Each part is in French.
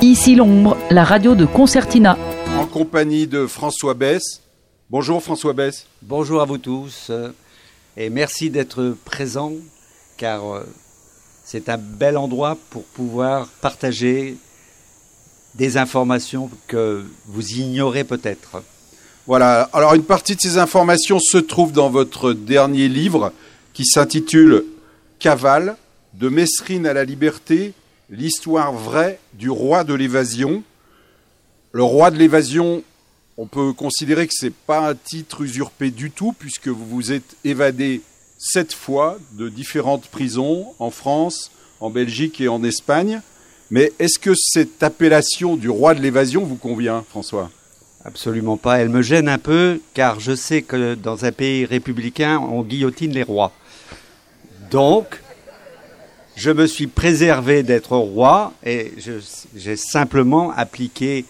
Ici l'ombre, la radio de Concertina. En compagnie de François Besse. Bonjour François Besse. Bonjour à vous tous et merci d'être présents car c'est un bel endroit pour pouvoir partager des informations que vous ignorez peut-être. Voilà, alors une partie de ces informations se trouve dans votre dernier livre qui s'intitule « Cavale, de Messrine à la liberté, l'histoire vraie du roi de l'évasion ». Le roi de l'évasion, on peut considérer que ce n'est pas un titre usurpé du tout puisque vous vous êtes évadé 7 fois de différentes prisons en France, en Belgique et en Espagne. Mais est-ce que cette appellation du roi de l'évasion vous convient, François ? Absolument pas. Elle me gêne un peu car je sais que dans un pays républicain, on guillotine les rois. Donc, je me suis préservé d'être roi et j'ai simplement appliqué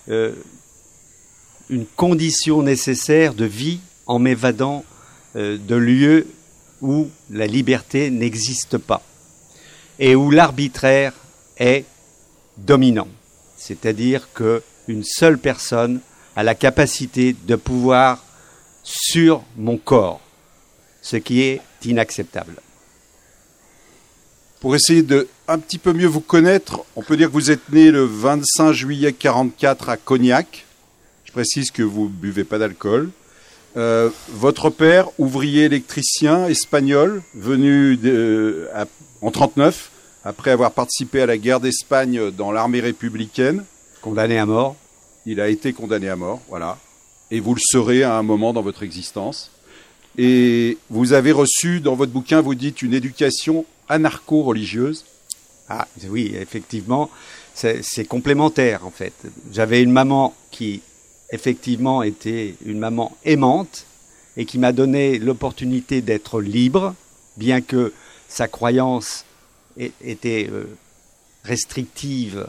une condition nécessaire de vie en m'évadant de lieux où la liberté n'existe pas et où l'arbitraire est dominant. C'est-à-dire qu'une seule personne a la capacité de pouvoir sur mon corps, ce qui est inacceptable. Pour essayer de un petit peu mieux vous connaître, on peut dire que vous êtes né le 25 juillet 1944 à Cognac. Je précise que vous ne buvez pas d'alcool. Votre père, ouvrier électricien espagnol, venu en 1939, après avoir participé à la guerre d'Espagne dans l'armée républicaine. Condamné à mort. Il a été condamné à mort, voilà. Et vous le serez à un moment dans votre existence. Et vous avez reçu, dans votre bouquin, vous dites une éducation anarcho-religieuse. Ah oui, effectivement, c'est complémentaire en fait. J'avais une maman qui, effectivement, était une maman aimante et qui m'a donné l'opportunité d'être libre, bien que sa croyance était restrictive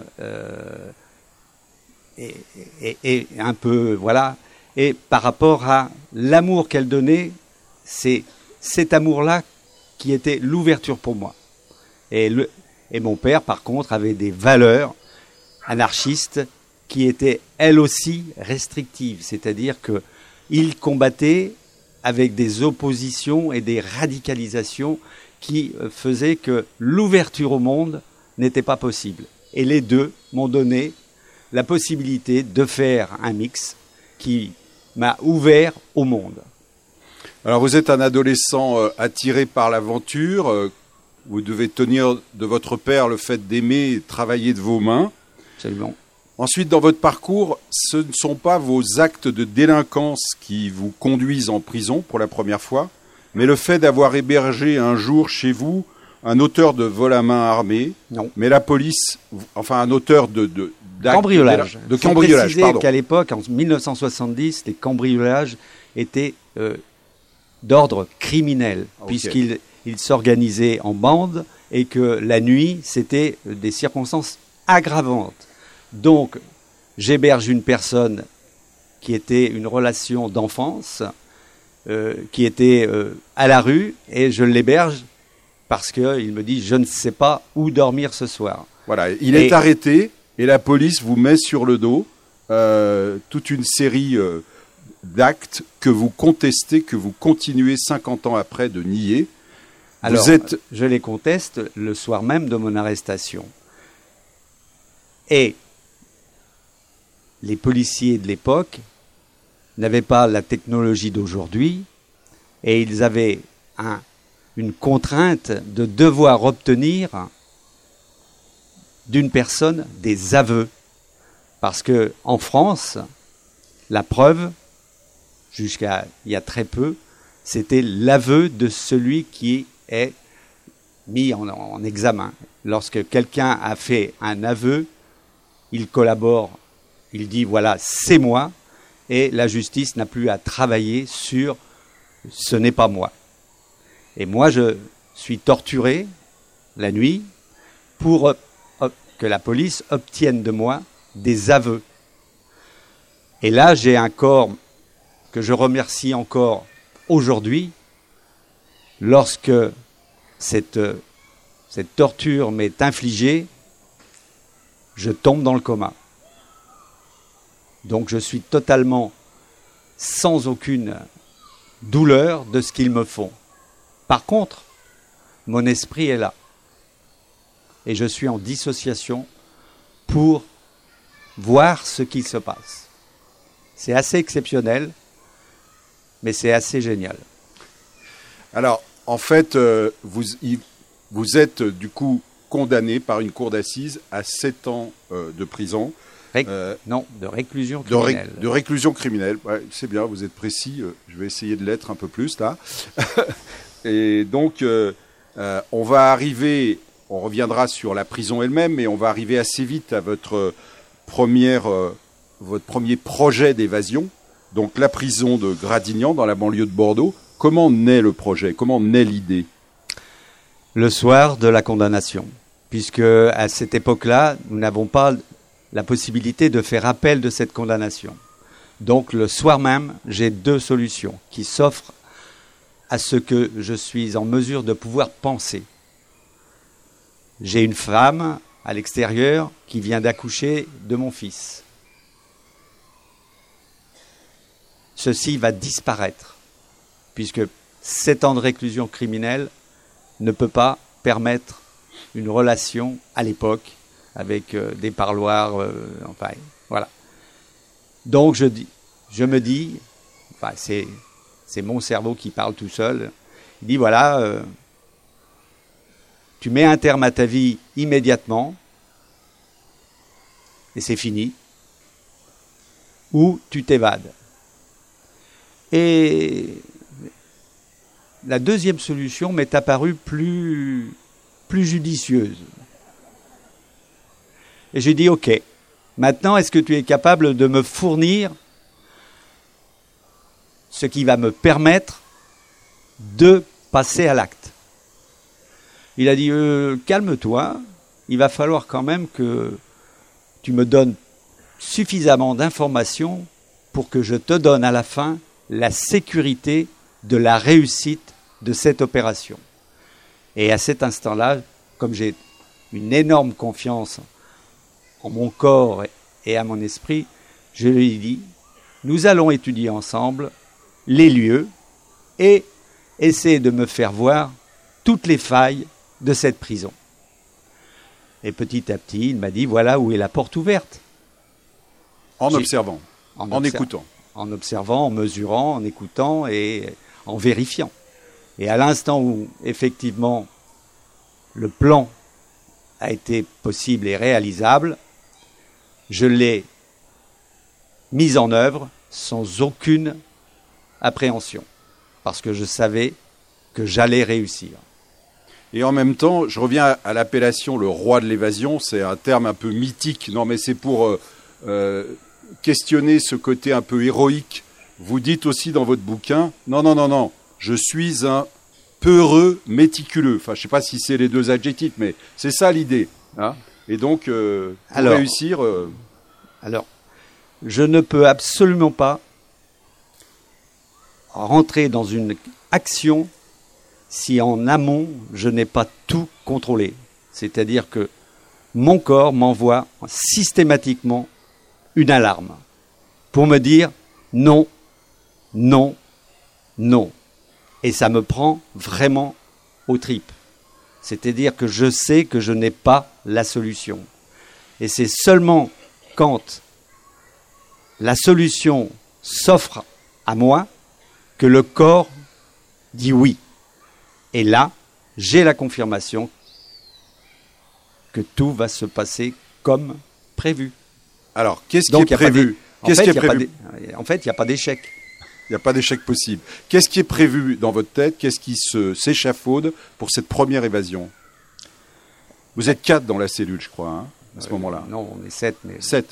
et un peu, voilà. Et par rapport à l'amour qu'elle donnait, c'est cet amour-là qui était l'ouverture pour moi. Et mon père, par contre, avait des valeurs anarchistes qui étaient, elles aussi, restrictives. C'est-à-dire qu'il combattait avec des oppositions et des radicalisations qui faisaient que l'ouverture au monde n'était pas possible. Et les deux m'ont donné la possibilité de faire un mix qui m'a ouvert au monde. Alors vous êtes un adolescent attiré par l'aventure, vous devez tenir de votre père le fait d'aimer et travailler de vos mains. Absolument. Ensuite, dans votre parcours, ce ne sont pas vos actes de délinquance qui vous conduisent en prison pour la première fois, mais le fait d'avoir hébergé un jour chez vous un auteur de vol à main armé. Non. Mais la police, enfin un auteur de cambriolage. De cambriolage, pardon. Qu'à l'époque, en 1970, les cambriolages étaient d'ordre criminel, puisqu'ils s'organisaient en bande et que la nuit, c'était des circonstances aggravantes. Donc, j'héberge une personne qui était une relation d'enfance, qui était à la rue, et je l'héberge parce qu'il me dit « je ne sais pas où dormir ce soir ». Voilà, il est arrêté et la police vous met sur le dos toute une série d'actes que vous contestez, que vous continuez 50 ans après de nier. Alors, je les conteste le soir même de mon arrestation. Et les policiers de l'époque n'avaient pas la technologie d'aujourd'hui et ils avaient une contrainte de devoir obtenir d'une personne des aveux. Parce que en France, la preuve, jusqu'à il y a très peu, c'était l'aveu de celui qui est mis en examen. Lorsque quelqu'un a fait un aveu, il collabore, il dit voilà, c'est moi, et la justice n'a plus à travailler sur ce n'est pas moi. Et moi, je suis torturé la nuit pour que la police obtienne de moi des aveux. Et là, j'ai un corps que je remercie encore aujourd'hui, lorsque cette torture m'est infligée, je tombe dans le coma. Donc je suis totalement sans aucune douleur de ce qu'ils me font. Par contre, mon esprit est là. Et je suis en dissociation pour voir ce qui se passe. C'est assez exceptionnel, mais c'est assez génial. Alors, en fait, vous êtes du coup condamné par une cour d'assises à 7 ans de prison. Non, de réclusion criminelle. De réclusion criminelle. Ouais, c'est bien, vous êtes précis. Je vais essayer de l'être un peu plus là. Et donc, on va arriver, on reviendra sur la prison elle-même, mais on va arriver assez vite à votre premier projet d'évasion. Donc, la prison de Gradignan, dans la banlieue de Bordeaux. Comment naît le projet? Comment naît l'idée? Le soir de la condamnation, puisque à cette époque-là, nous n'avons pas la possibilité de faire appel de cette condamnation. Donc le soir même, j'ai 2 solutions qui s'offrent à ce que je suis en mesure de pouvoir penser. J'ai une femme à l'extérieur qui vient d'accoucher de mon fils. Ceci va disparaître, puisque 7 ans de réclusion criminelle ne peut pas permettre une relation à l'époque avec des parloirs, enfin, voilà. Donc je me dis, enfin, c'est mon cerveau qui parle tout seul, il dit voilà, tu mets un terme à ta vie immédiatement, et c'est fini, ou tu t'évades. Et la deuxième solution m'est apparue plus judicieuse. Et j'ai dit, ok, maintenant, est-ce que tu es capable de me fournir ce qui va me permettre de passer à l'acte? Il a dit, calme-toi, il va falloir quand même que tu me donnes suffisamment d'informations pour que je te donne à la fin la sécurité de la réussite de cette opération. Et à cet instant-là, comme j'ai une énorme confiance en mon corps et à mon esprit, je lui ai dit, nous allons étudier ensemble les lieux et essayer de me faire voir toutes les failles de cette prison. Et petit à petit, il m'a dit, voilà où est la porte ouverte. En observant, en écoutant. En observant, en mesurant, en écoutant et en vérifiant. Et à l'instant où, effectivement, le plan a été possible et réalisable, je l'ai mis en œuvre sans aucune appréhension, parce que je savais que j'allais réussir. Et en même temps, je reviens à l'appellation le roi de l'évasion, c'est un terme un peu mythique, non mais c'est pour questionner ce côté un peu héroïque. Vous dites aussi dans votre bouquin, non, je suis un peureux méticuleux. Enfin, je ne sais pas si c'est les 2 adjectifs, mais c'est ça l'idée. Hein. Et donc, pour réussir... Alors, je ne peux absolument pas rentrer dans une action si en amont, je n'ai pas tout contrôlé. C'est-à-dire que mon corps m'envoie systématiquement une alarme pour me dire non, non, non. Et ça me prend vraiment aux tripes. C'est-à-dire que je sais que je n'ai pas la solution. Et c'est seulement quand la solution s'offre à moi que le corps dit oui. Et là, j'ai la confirmation que tout va se passer comme prévu. Alors, qu'est-ce qui est prévu? En fait, il n'y a pas d'échec. Il n'y a pas d'échec possible. Qu'est-ce qui est prévu dans votre tête? Qu'est-ce qui s'échafaude pour cette première évasion? Vous êtes 4 dans la cellule, je crois, hein, à ce moment-là. Non, on est 7. Mais... 7.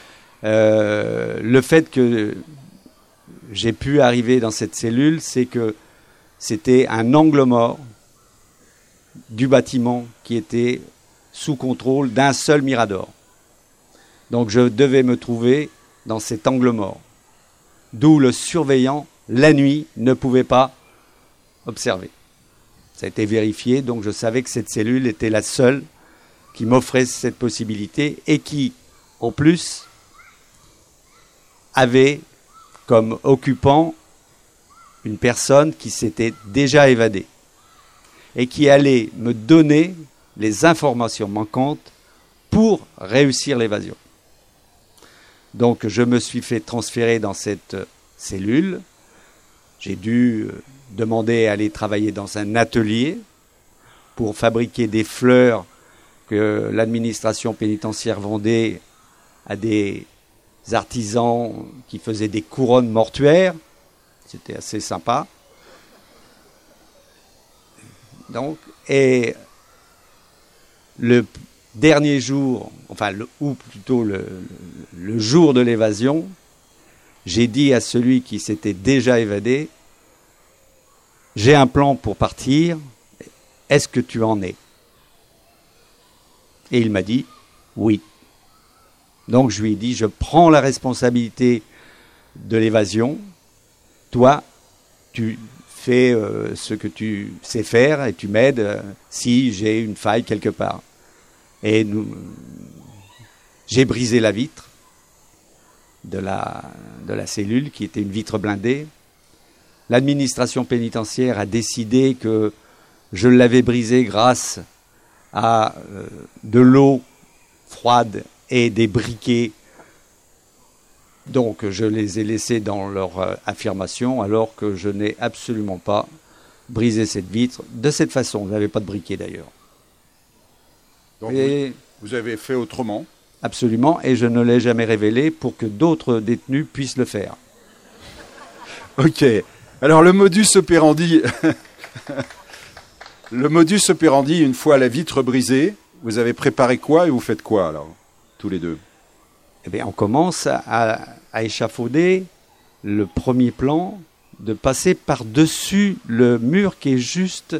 Le fait que j'ai pu arriver dans cette cellule, c'est que c'était un angle mort du bâtiment qui était sous contrôle d'un seul mirador. Donc je devais me trouver dans cet angle mort, d'où le surveillant, la nuit, ne pouvait pas observer. Ça a été vérifié, donc je savais que cette cellule était la seule qui m'offrait cette possibilité et qui, en plus, avait comme occupant une personne qui s'était déjà évadée et qui allait me donner les informations manquantes pour réussir l'évasion. Donc je me suis fait transférer dans cette cellule. J'ai dû demander à aller travailler dans un atelier pour fabriquer des fleurs que l'administration pénitentiaire vendait à des artisans qui faisaient des couronnes mortuaires. C'était assez sympa. Donc, et le dernier jour, enfin, ou plutôt le jour de l'évasion, j'ai dit à celui qui s'était déjà évadé, j'ai un plan pour partir, est-ce que tu en es? Et il m'a dit, oui. Donc je lui ai dit, je prends la responsabilité de l'évasion, toi, tu fais ce que tu sais faire et tu m'aides si j'ai une faille quelque part. Et j'ai brisé la vitre de la cellule, qui était une vitre blindée. L'administration pénitentiaire a décidé que je l'avais brisée grâce à de l'eau froide et des briquets. Donc je les ai laissés dans leur affirmation, alors que je n'ai absolument pas brisé cette vitre de cette façon. Je n'avais pas de briquet d'ailleurs. Donc vous avez fait autrement? Absolument, et je ne l'ai jamais révélé pour que d'autres détenus puissent le faire. Ok. Alors le modus operandi, une fois la vitre brisée, vous avez préparé quoi et vous faites quoi alors, tous les deux? Eh bien, on commence à échafauder le premier plan, de passer par-dessus le mur qui est juste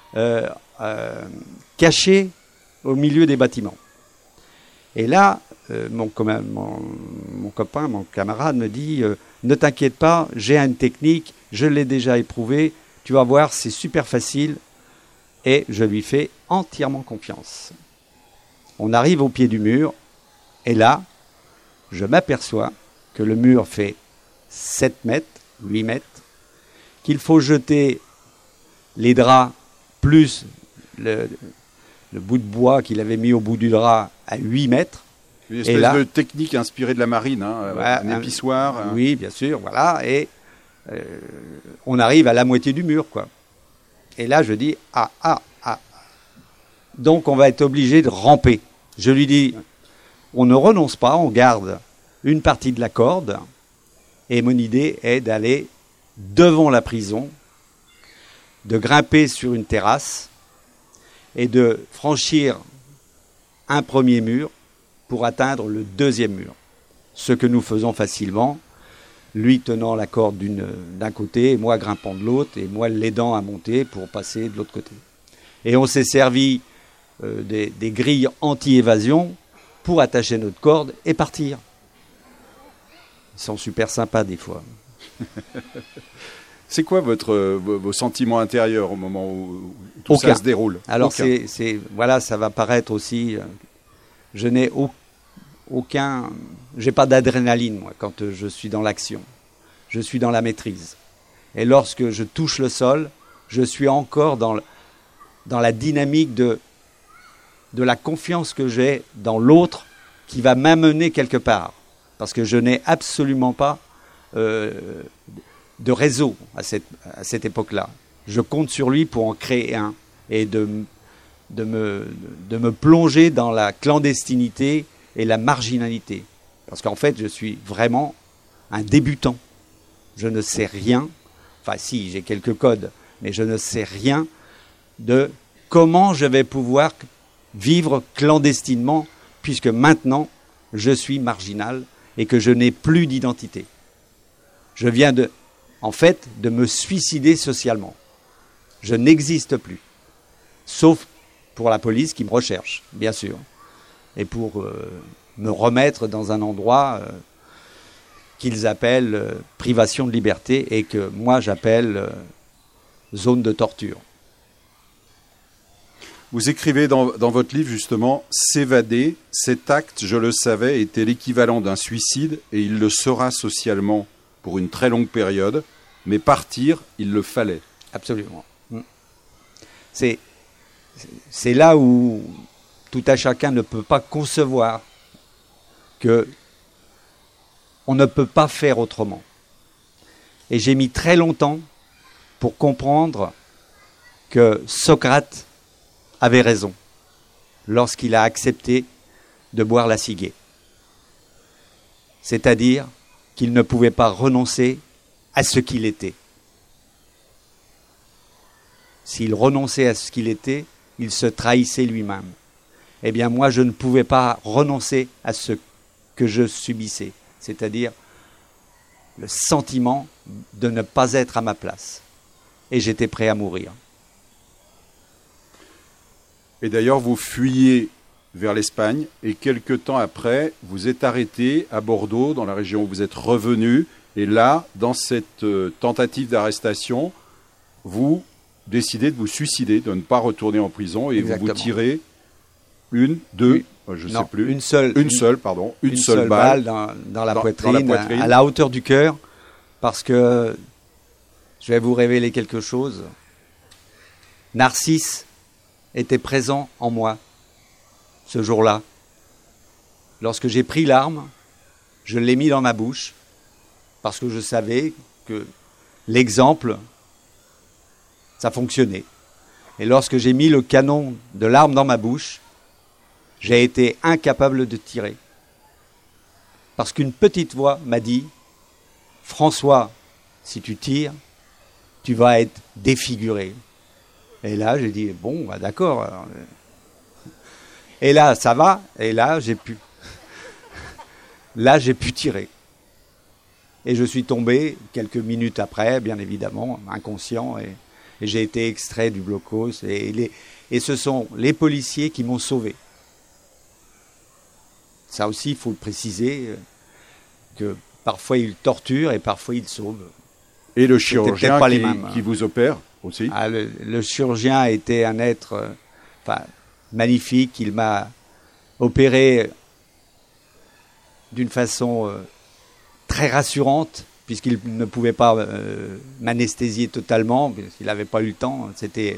caché au milieu des bâtiments. Et là, mon copain, mon camarade me dit ne t'inquiète pas, j'ai une technique, je l'ai déjà éprouvée, tu vas voir, c'est super facile. Et je lui fais entièrement confiance. On arrive au pied du mur, et là, je m'aperçois que le mur fait 7 mètres, 8 mètres, qu'il faut jeter les draps plus le bout de bois qu'il avait mis au bout du drap à 8 mètres. Une espèce de technique inspirée de la marine, hein, un épissoir. Oui, bien sûr, voilà. Et on arrive à la moitié du mur, quoi. Et là, je dis, donc on va être obligé de ramper. Je lui dis, on ne renonce pas, on garde une partie de la corde. Et mon idée est d'aller devant la prison, de grimper sur une terrasse et de franchir un premier mur pour atteindre le deuxième mur. Ce que nous faisons facilement, lui tenant la corde d'un côté, et moi grimpant de l'autre, et moi l'aidant à monter pour passer de l'autre côté. Et on s'est servi des grilles anti-évasion pour attacher notre corde et partir. Ils sont super sympas des fois. C'est quoi vos sentiments intérieurs au moment où tout ça se déroule? Alors voilà, ça va paraître aussi. Je n'ai j'ai pas d'adrénaline moi quand je suis dans l'action. Je suis dans la maîtrise. Et lorsque je touche le sol, je suis encore dans la dynamique de la confiance que j'ai dans l'autre qui va m'amener quelque part. Parce que je n'ai absolument pas de réseau à cette époque-là. Je compte sur lui pour en créer un et de me plonger dans la clandestinité et la marginalité. Parce qu'en fait, je suis vraiment un débutant. Je ne sais rien, enfin si, j'ai quelques codes, mais je ne sais rien de comment je vais pouvoir vivre clandestinement, puisque maintenant, je suis marginal et que je n'ai plus d'identité. Je viens de me suicider socialement. Je n'existe plus. Sauf pour la police qui me recherche, bien sûr. Et pour me remettre dans un endroit qu'ils appellent privation de liberté et que moi j'appelle zone de torture. Vous écrivez dans votre livre, justement, « S'évader, cet acte, je le savais, était l'équivalent d'un suicide et il le sera socialement pour une très longue période, mais partir, il le fallait. » Absolument. C'est là où tout à chacun ne peut pas concevoir que on ne peut pas faire autrement. Et j'ai mis très longtemps pour comprendre que Socrate avait raison lorsqu'il a accepté de boire la ciguë. C'est-à-dire qu'il ne pouvait pas renoncer à ce qu'il était. S'il renonçait à ce qu'il était, il se trahissait lui-même. Eh bien, moi, je ne pouvais pas renoncer à ce que je subissais, c'est-à-dire le sentiment de ne pas être à ma place. Et j'étais prêt à mourir. Et d'ailleurs, vous fuyez vers l'Espagne et quelque temps après, vous êtes arrêté à Bordeaux, dans la région où vous êtes revenu. Et là, dans cette tentative d'arrestation, vous décidez de vous suicider, de ne pas retourner en prison et Exactement. vous tirez une, deux, je ne sais plus. Une seule balle dans la poitrine, à la hauteur du cœur, parce que je vais vous révéler quelque chose. Narcisse était présent en moi ce jour-là. Lorsque j'ai pris l'arme, je l'ai mis dans ma bouche parce que je savais que l'exemple, ça fonctionnait. Et lorsque j'ai mis le canon de l'arme dans ma bouche, j'ai été incapable de tirer. Parce qu'une petite voix m'a dit « François, si tu tires, tu vas être défiguré. » Et là, j'ai dit, bon, bah, d'accord. Et là, ça va. Et là, j'ai pu tirer. Et je suis tombé quelques minutes après, bien évidemment, inconscient. Et j'ai été extrait du blocos. Et ce sont les policiers qui m'ont sauvé. Ça aussi, il faut le préciser, que parfois ils torturent et parfois ils sauvent. Et le chirurgien qui vous opère aussi. Le chirurgien était un être magnifique. Il m'a opéré d'une façon très rassurante, puisqu'il ne pouvait pas m'anesthésier totalement, puisqu'il n'avait pas eu le temps. C'était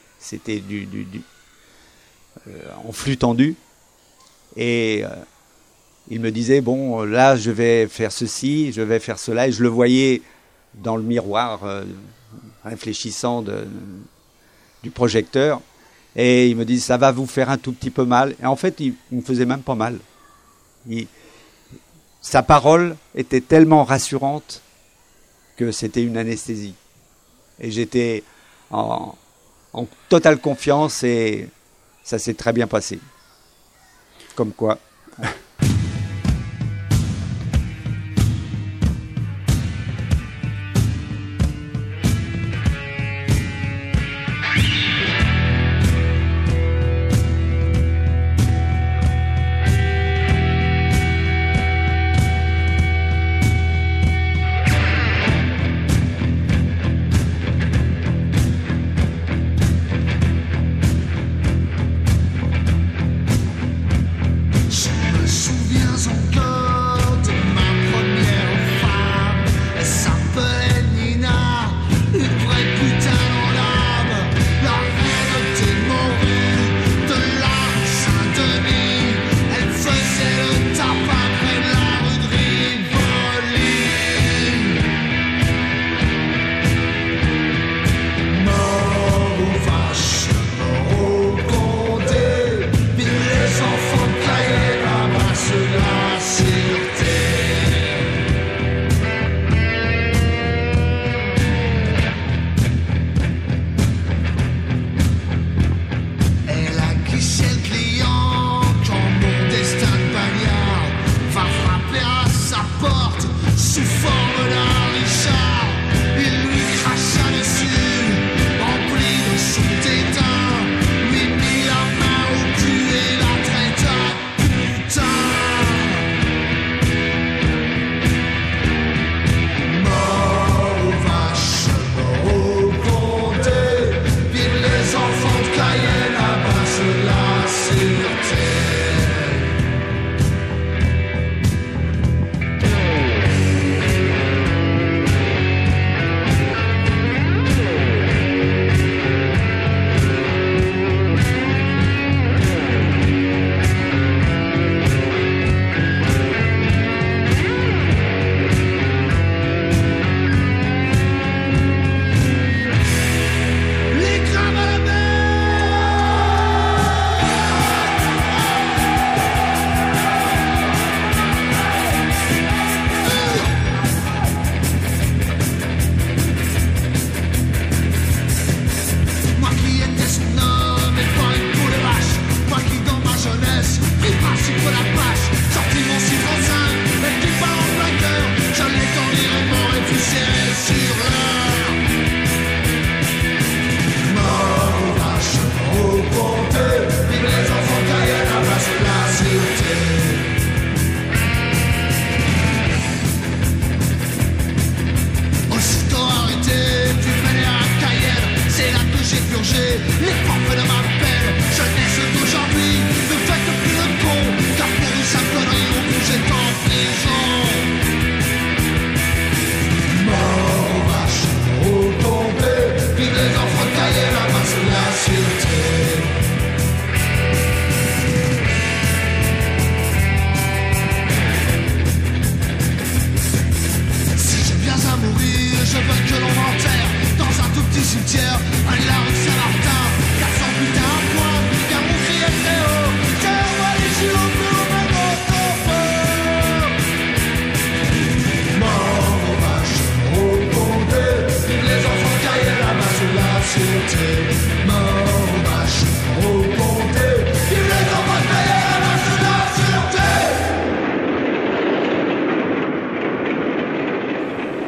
en flux tendu. Et il me disait, bon, là, je vais faire ceci, je vais faire cela. Et je le voyais dans le miroir, réfléchissant du projecteur, et il me dit ça va vous faire un tout petit peu mal, et en fait il me faisait même pas mal. Sa parole était tellement rassurante que c'était une anesthésie, et j'étais en totale confiance, et ça s'est très bien passé. Comme quoi.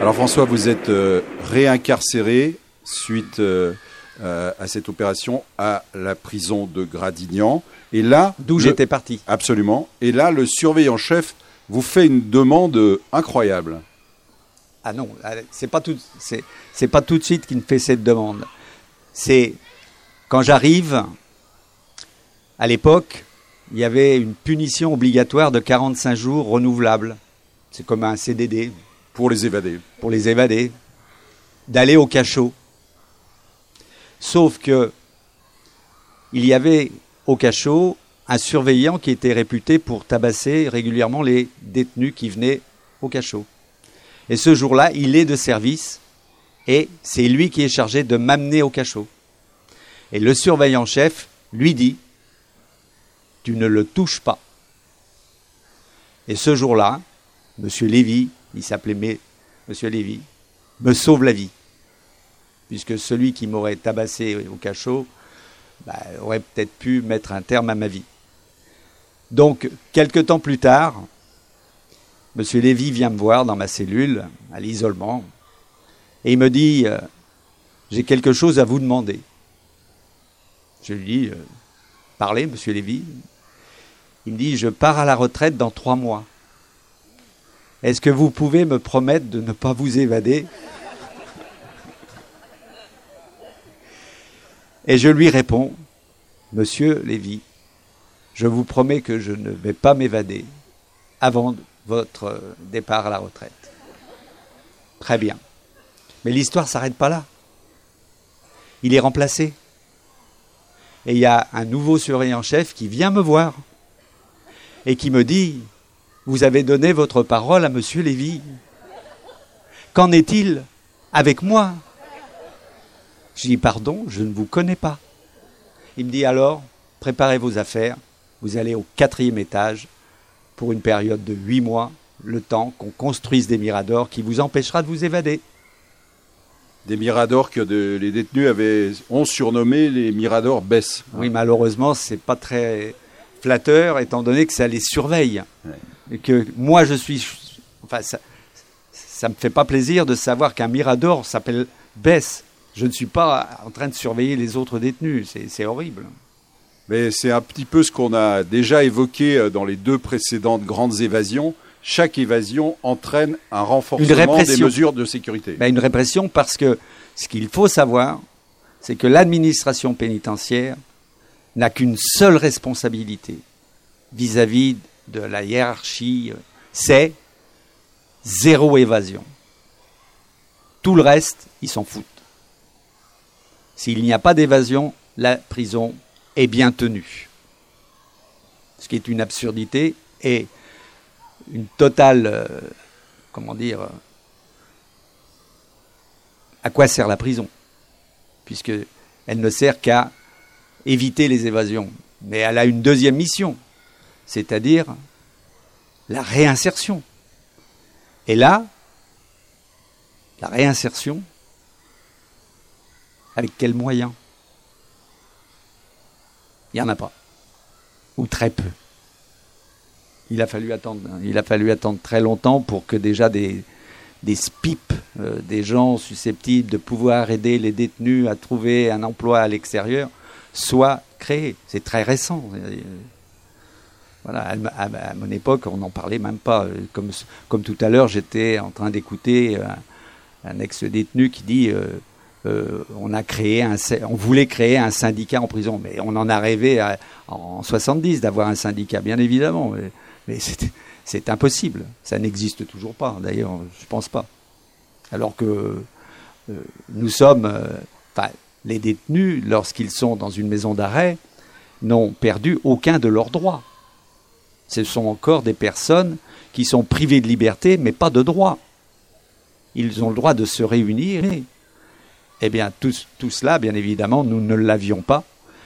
Alors François, vous êtes réincarcéré suite à cette opération à la prison de Gradignan. Et là, d'où j'étais parti. Absolument. Et là, le surveillant-chef vous fait une demande incroyable. Ah non, c'est pas tout de suite qu'il me fait cette demande. C'est quand j'arrive, à l'époque, il y avait une punition obligatoire de 45 jours renouvelable. C'est comme un CDD. Pour les évadés. Pour les évadés. D'aller au cachot. Sauf que il y avait au cachot un surveillant qui était réputé pour tabasser régulièrement les détenus qui venaient au cachot. Et ce jour-là, il est de service et c'est lui qui est chargé de m'amener au cachot. Et le surveillant-chef lui dit « Tu ne le touches pas ». Et ce jour-là, M. Lévy, il s'appelait M. Lévy, me sauve la vie. Puisque celui qui m'aurait tabassé au cachot aurait peut-être pu mettre un terme à ma vie. Donc, quelque temps plus tard, M. Lévy vient me voir dans ma cellule, à l'isolement, et il me dit « J'ai quelque chose à vous demander ». Je lui dis « Parlez, M. Lévy ». Il me dit « Je pars à la retraite dans 3 mois. Est-ce que vous pouvez me promettre de ne pas vous évader ?» Et je lui réponds « Monsieur Lévy, je vous promets que je ne vais pas m'évader avant votre départ à la retraite. » Très bien. Mais l'histoire ne s'arrête pas là. Il est remplacé. Et il y a un nouveau surveillant-chef qui vient me voir et qui me dit « Vous avez donné votre parole à Monsieur Lévy. Qu'en est-il avec moi ?» Je dis « Pardon, je ne vous connais pas. » Il me dit « Alors, préparez vos affaires, vous allez au 4e étage pour une période de 8 mois, le temps qu'on construise des miradors qui vous empêchera de vous évader. » Des miradors que les détenus ont surnommé les miradors Bess. Oui, malheureusement, c'est pas très flatteur, étant donné que ça les surveille. Ouais. Et que moi, ça me fait pas plaisir de savoir qu'un mirador s'appelle Bess. Je ne suis pas en train de surveiller les autres détenus. C'est horrible. Mais c'est un petit peu ce qu'on a déjà évoqué dans les 2 précédentes grandes évasions. Chaque évasion entraîne un renforcement des mesures de sécurité. Une répression parce que ce qu'il faut savoir, c'est que l'administration pénitentiaire n'a qu'une seule responsabilité vis-à-vis de la hiérarchie, c'est 0 évasion. Tout le reste, ils s'en foutent. S'il n'y a pas d'évasion, la prison est bien tenue. Ce qui est une absurdité et une totale, à quoi sert la prison? Puisqu'elle ne sert qu'à éviter les évasions. Mais elle a une deuxième mission, c'est-à-dire la réinsertion. Et là, la réinsertion, avec quels moyens? Il n'y en a pas. Ou très peu. Il a fallu attendre très longtemps pour que déjà des SPIP, des gens susceptibles de pouvoir aider les détenus à trouver un emploi à l'extérieur, soient créés. C'est très récent. Voilà, à mon époque, on n'en parlait même pas. Comme tout à l'heure, j'étais en train d'écouter un ex-détenu qui dit on voulait créer un syndicat en prison, mais on en a rêvé en 70 d'avoir un syndicat, bien évidemment. Mais c'est impossible. Ça n'existe toujours pas, d'ailleurs, je ne pense pas. Alors que nous sommes... les détenus, lorsqu'ils sont dans une maison d'arrêt, n'ont perdu aucun de leurs droits. Ce sont encore des personnes qui sont privées de liberté, mais pas de droits. Ils ont le droit de se réunir. Eh bien, tout cela, bien évidemment, nous ne l'avions pas.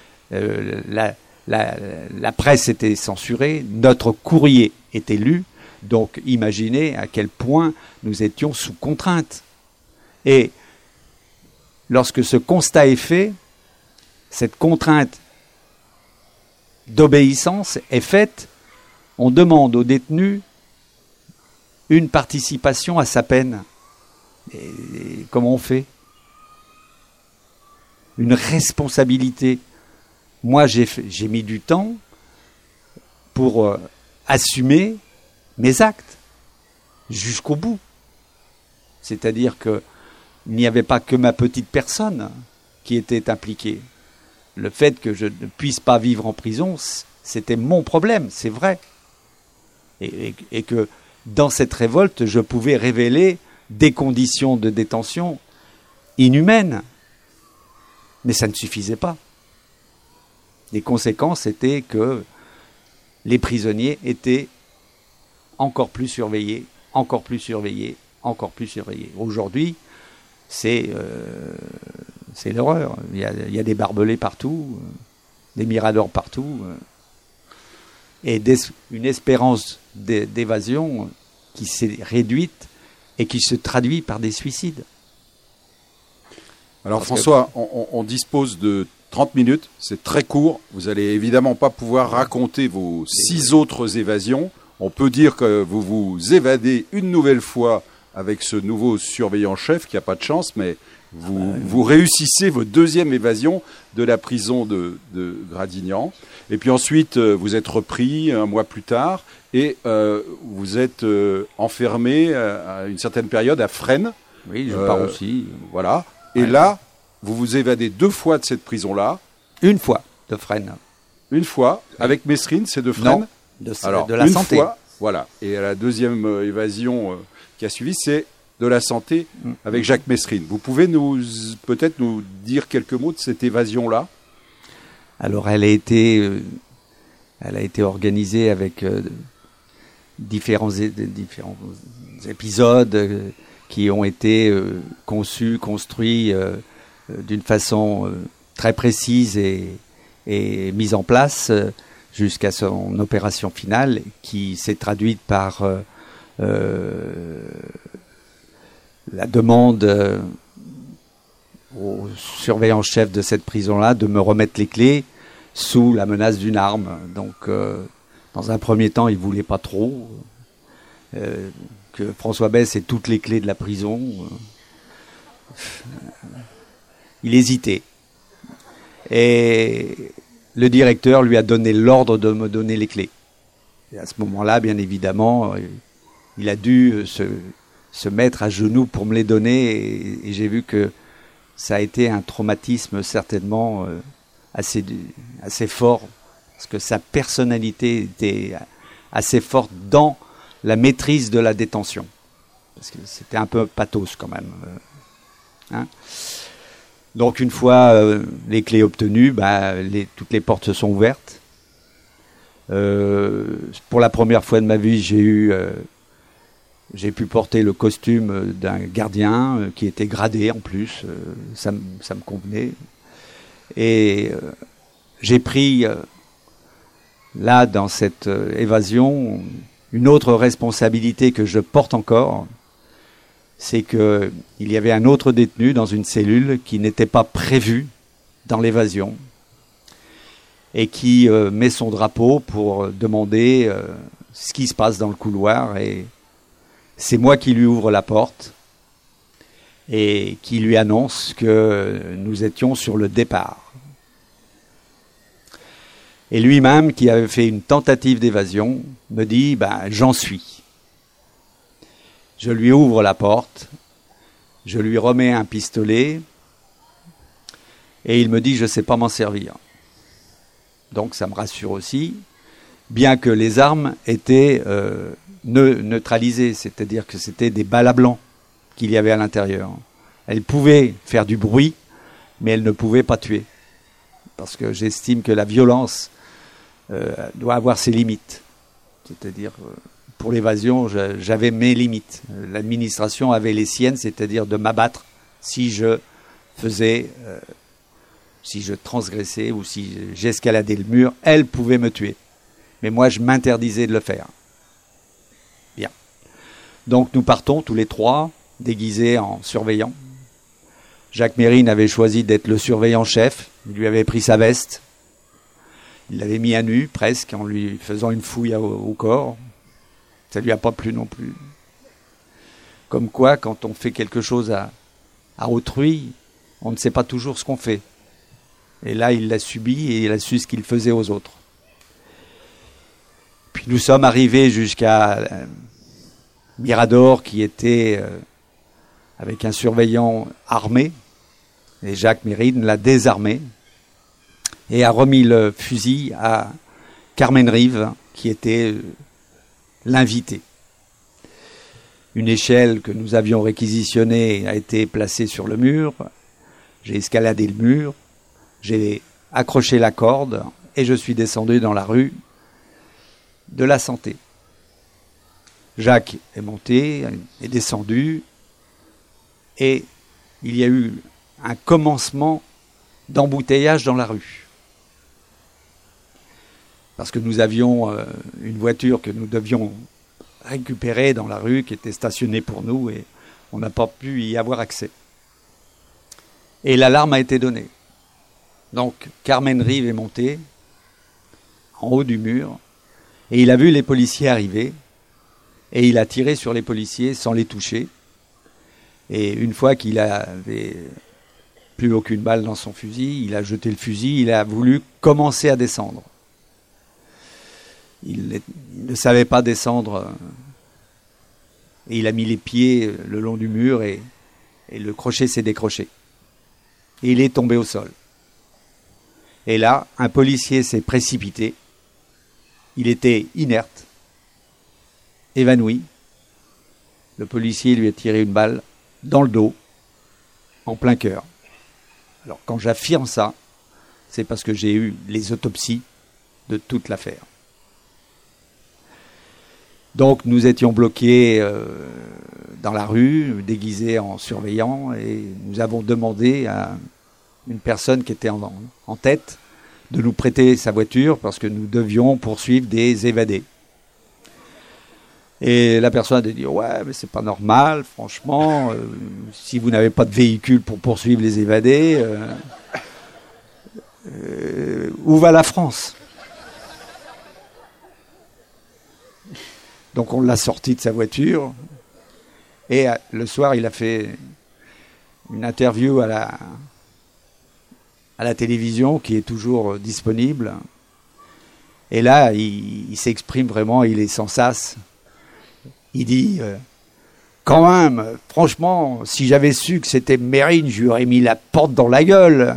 La presse était censurée, notre courrier était lu, donc imaginez à quel point nous étions sous contrainte. Et lorsque ce constat est fait, cette contrainte d'obéissance est faite, on demande aux détenus une participation à sa peine. Et comment on fait? Une responsabilité. Moi, j'ai mis du temps pour assumer mes actes jusqu'au bout. C'est-à-dire qu'il n'y avait pas que ma petite personne qui était impliquée. Le fait que je ne puisse pas vivre en prison, c'était mon problème, c'est vrai. Et que dans cette révolte, je pouvais révéler des conditions de détention inhumaines. Mais ça ne suffisait pas. Les conséquences étaient que les prisonniers étaient encore plus surveillés, encore plus surveillés, encore plus surveillés. Aujourd'hui, c'est l'horreur. Il y a des barbelés partout, des miradors partout, et une espérance d'évasion qui s'est réduite et qui se traduit par des suicides. Alors François, on dispose de 30 minutes, c'est très court. Vous n'allez évidemment pas pouvoir raconter vos 6 autres évasions. On peut dire que vous vous évadez une nouvelle fois avec ce nouveau surveillant-chef qui n'a pas de chance, mais vous réussissez votre deuxième évasion de la prison de Gradignan. Et puis ensuite, vous êtes repris un mois plus tard et vous êtes enfermé à une certaine période à Fresnes. Oui, je pars aussi. Voilà. Et là, vous vous évadez 2 fois de cette prison-là. Une fois de Fresnes. Une fois, avec Mesrine, c'est de Fresnes. Non, Alors, de la une santé. Fois, voilà. Et la deuxième évasion qui a suivi, c'est de la santé avec Jacques Mesrine. Vous pouvez peut-être nous dire quelques mots de cette évasion-là? Alors, elle a été organisée avec différents épisodes qui ont été conçus, construits d'une façon très précise et mise en place jusqu'à son opération finale, qui s'est traduite par la demande au surveillant-chef de cette prison-là de me remettre les clés sous la menace d'une arme. Donc, dans un premier temps, il ne voulait pas trop que François Besse ait toutes les clés de la prison. Il hésitait. Et le directeur lui a donné l'ordre de me donner les clés. Et à ce moment-là, bien évidemment, il a dû se mettre à genoux pour me les donner, et j'ai vu que ça a été un traumatisme certainement assez fort, parce que sa personnalité était assez forte dans la maîtrise de la détention, parce que c'était un peu pathos quand même. Donc une fois les clés obtenues, toutes les portes se sont ouvertes. Pour la première fois de ma vie, j'ai pu porter le costume d'un gardien qui était gradé en plus, ça me convenait. Et j'ai pris, là, dans cette évasion, une autre responsabilité que je porte encore, c'est qu'il y avait un autre détenu dans une cellule qui n'était pas prévu dans l'évasion et qui met son drapeau pour demander ce qui se passe dans le couloir, et c'est moi qui lui ouvre la porte et qui lui annonce que nous étions sur le départ. Et lui-même, qui avait fait une tentative d'évasion, me dit « j'en suis ». Je lui ouvre la porte, je lui remets un pistolet et il me dit « je ne sais pas m'en servir ». Donc ça me rassure aussi, bien que les armes étaient neutralisées, c'est-à-dire que c'était des balles à blanc qu'il y avait à l'intérieur. Elles pouvaient faire du bruit, mais elles ne pouvaient pas tuer. Parce que j'estime que la violence doit avoir ses limites. C'est-à-dire, pour l'évasion, j'avais mes limites. L'administration avait les siennes, c'est-à-dire de m'abattre si je transgressais ou si j'escaladais le mur. Elle pouvait me tuer. Mais moi, je m'interdisais de le faire. Bien. Donc, nous partons tous les trois, déguisés en surveillants. Jacques Mesrine avait choisi d'être le surveillant-chef. Il lui avait pris sa veste. Il l'avait mis à nu, presque, en lui faisant une fouille au corps. Ça ne lui a pas plu non plus. Comme quoi, quand on fait quelque chose à autrui, on ne sait pas toujours ce qu'on fait. Et là, il l'a subi et il a su ce qu'il faisait aux autres. Puis nous sommes arrivés jusqu'à Mirador, qui était avec un surveillant armé. Et Jacques Mérine l'a désarmé et a remis le fusil à Carmen Rive, qui était l'invité. Une échelle que nous avions réquisitionnée a été placée sur le mur. J'ai escaladé le mur, j'ai accroché la corde et je suis descendu dans la rue de la Santé. Jacques est monté, est descendu et il y a eu un commencement d'embouteillage dans la rue. Parce que nous avions une voiture que nous devions récupérer dans la rue, qui était stationnée pour nous, et on n'a pas pu y avoir accès. Et l'alarme a été donnée. Donc Carmen Rive est monté en haut du mur, et il a vu les policiers arriver, et il a tiré sur les policiers sans les toucher. Et une fois qu'il avait plus aucune balle dans son fusil, il a jeté le fusil, il a voulu commencer à descendre. Il ne savait pas descendre et il a mis les pieds le long du mur et le crochet s'est décroché. Et il est tombé au sol. Et là, un policier s'est précipité. Il était inerte, évanoui. Le policier lui a tiré une balle dans le dos, en plein cœur. Alors quand j'affirme ça, c'est parce que j'ai eu les autopsies de toute l'affaire. Donc nous étions bloqués dans la rue, déguisés en surveillants, et nous avons demandé à une personne qui était en tête de nous prêter sa voiture parce que nous devions poursuivre des évadés. Et la personne a dit « Ouais, mais c'est pas normal, franchement, si vous n'avez pas de véhicule pour poursuivre les évadés, où va la France ?» Donc on l'a sorti de sa voiture et le soir il a fait une interview à la télévision qui est toujours disponible. Et là il s'exprime vraiment, il est sans sas. Il dit quand même, franchement, si j'avais su que c'était Mérine, je lui aurais mis la porte dans la gueule.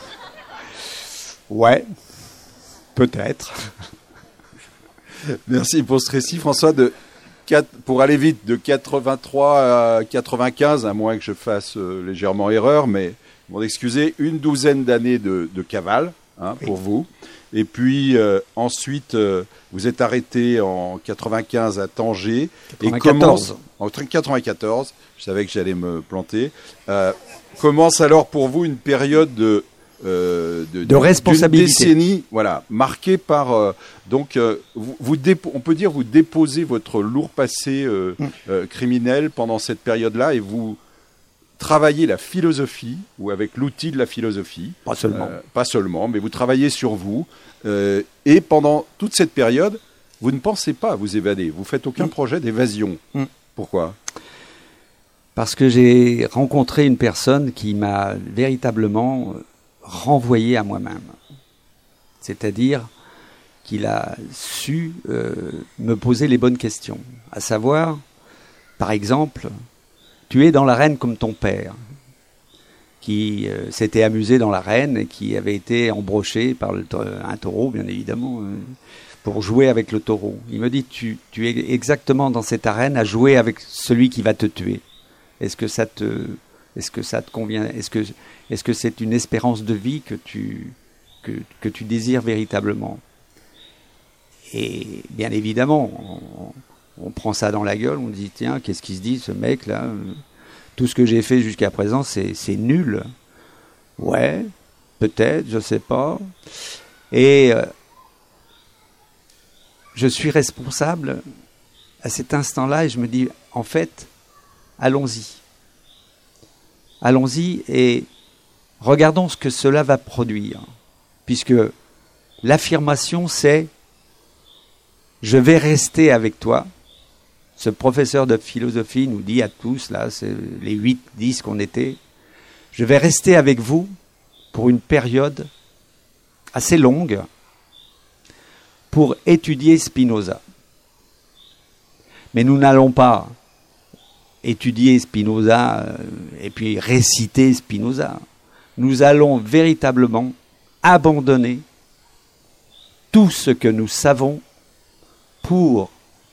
Ouais, peut-être. Merci pour ce récit, François. Pour aller vite, de 83 à 95, à moins que je fasse légèrement erreur, mais m'en excusez, une douzaine d'années de cavale pour vous. Et puis ensuite, vous êtes arrêté en 95 à Tanger. 94. En 94, je savais que j'allais me planter. Commence alors pour vous une période de responsabilité. D'une décennie, voilà, marquée par on peut dire vous déposez votre lourd passé criminel pendant cette période-là et vous travaillez la philosophie ou avec l'outil de la philosophie. Pas seulement, mais vous travaillez sur vous et pendant toute cette période, vous ne pensez pas à vous évader. Vous faites aucun projet d'évasion. Pourquoi ? Parce que j'ai rencontré une personne qui m'a véritablement renvoyé à moi-même. C'est-à-dire qu'il a su me poser les bonnes questions. À savoir, par exemple, tu es dans l'arène comme ton père, qui s'était amusé dans l'arène et qui avait été embroché par un taureau, bien évidemment, pour jouer avec le taureau. Il me dit, tu es exactement dans cette arène à jouer avec celui qui va te tuer. Est-ce que ça te convient ? Est-ce que c'est une espérance de vie que tu désires véritablement ? Et bien évidemment, on prend ça dans la gueule, on dit tiens, qu'est-ce qu'il se dit ce mec là ? Tout ce que j'ai fait jusqu'à présent, c'est nul. Ouais, peut-être, je sais pas. Et je suis responsable à cet instant-là et je me dis en fait, allons-y. Allons-y et regardons ce que cela va produire. Puisque l'affirmation, c'est « je vais rester avec toi ce professeur de philosophie nous dit à tous, là, c'est les 8-10 qu'on était, je vais rester avec vous pour une période assez longue pour étudier Spinoza. Mais nous n'allons pas étudier Spinoza et puis réciter Spinoza. Nous allons véritablement abandonner tout ce que nous savons pour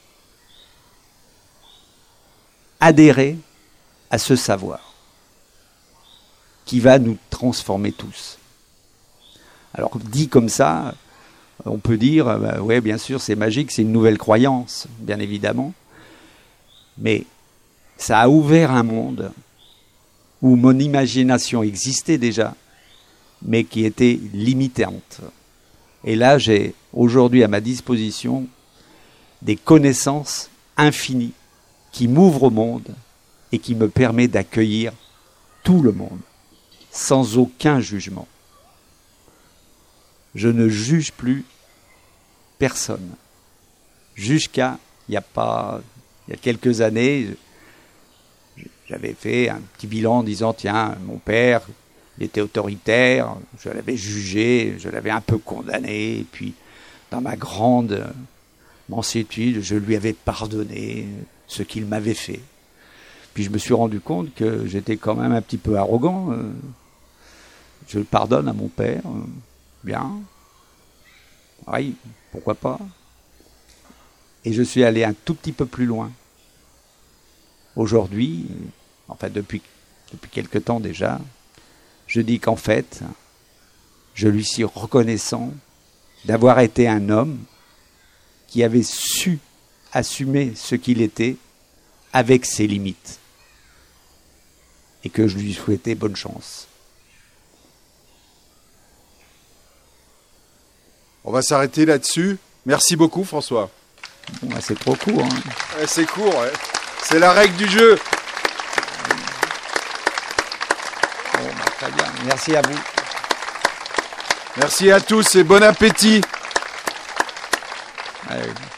adhérer à ce savoir qui va nous transformer tous. Alors dit comme ça, on peut dire, ouais, bien sûr, c'est magique, c'est une nouvelle croyance, bien évidemment, mais ça a ouvert un monde où mon imagination existait déjà, mais qui était limitante. Et là, j'ai aujourd'hui à ma disposition des connaissances infinies qui m'ouvrent au monde et qui me permet d'accueillir tout le monde, sans aucun jugement. Je ne juge plus personne. Jusqu'à, il y a quelques années, j'avais fait un petit bilan en disant, tiens, mon père, il était autoritaire, je l'avais jugé, je l'avais un peu condamné, et puis dans ma grande mansuétude, je lui avais pardonné ce qu'il m'avait fait. Puis je me suis rendu compte que j'étais quand même un petit peu arrogant. Je le pardonne à mon père, bien, oui, pourquoi pas. Et je suis allé un tout petit peu plus loin. Aujourd'hui, enfin depuis quelque temps déjà, je dis qu'en fait, je lui suis reconnaissant d'avoir été un homme qui avait su assumer ce qu'il était avec ses limites. Et que je lui souhaitais bonne chance. On va s'arrêter là-dessus. Merci beaucoup, François. Bon, c'est trop court. Hein. Ouais, c'est court, ouais. C'est la règle du jeu. Bon, très bien. Merci à vous. Merci à tous et bon appétit. Allez.